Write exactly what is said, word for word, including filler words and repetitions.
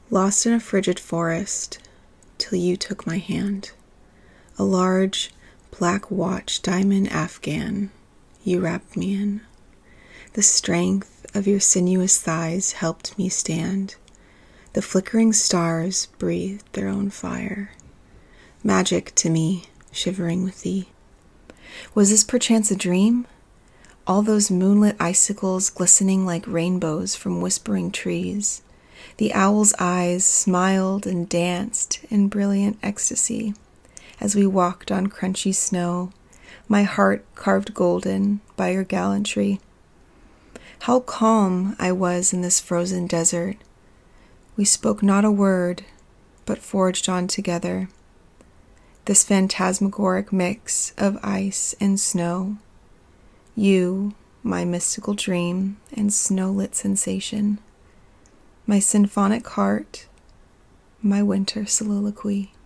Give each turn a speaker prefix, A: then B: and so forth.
A: Lost in a frigid forest, till you took my hand. A large, black watch diamond Afghan you wrapped me in. The strength of your sinuous thighs helped me stand. The flickering stars breathed their own fire. Magic to me, shivering with thee. Was this perchance a dream? All those moonlit icicles glistening like rainbows from whispering trees. The owl's eyes smiled and danced in brilliant ecstasy as we walked on crunchy snow, my heart carved golden by your gallantry. How calm I was in this frozen desert. We spoke not a word, but forged on together. This phantasmagoric mix of ice and snow. You, my mystical dream and snow-lit sensation. My symphonic heart, my winter soliloquy.